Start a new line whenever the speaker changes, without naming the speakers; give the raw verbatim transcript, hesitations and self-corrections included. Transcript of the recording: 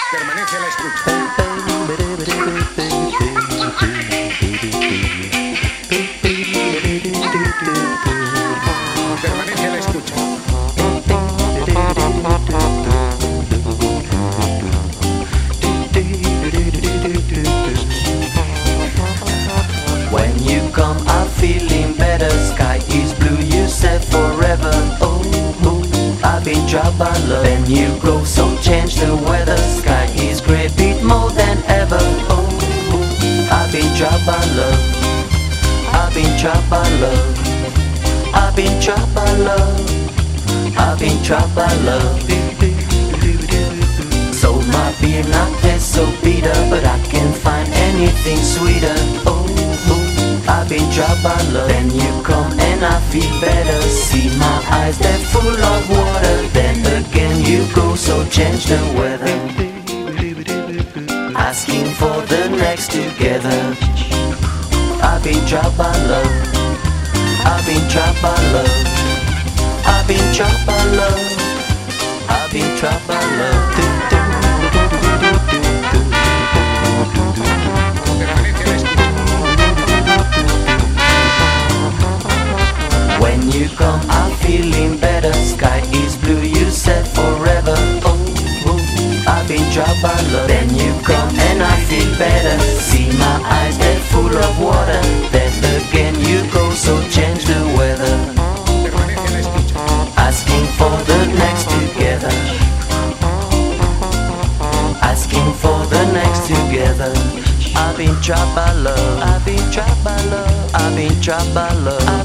Permanece a la escucha. Permanece a la escucha.
When you come, I'm feeling better. Sky is blue, you said forever. Oh, oh, I've been dropped by love. Then you go, so change the weather. Sky is grey, beat more than ever. Oh, oh, I've been dropped by love. I've been dropped by love. I've been dropped by love. I've been dropped by love. So my beer not taste so bitter, but I can't find anything sweeter. Oh, oh, I've been dropped by love. Then you come and I feel better. See my eyes, they're full of water. Then again you go, so change the weather. Asking for the next together. I've been dropped by love. I've been dropped by love. I've been dropped by love. I've been dropped by love. When you come, I'm feeling better. Sky is blue, you said forever. Oh, oh, I've been dropped by love. Then you come and I feel better. See my eyes, they're full of water. Then again you go, so change the weather. Asking for the next together. Asking for the next together. I've been trapped by love. I've been trapped by love. I've been trapped by love.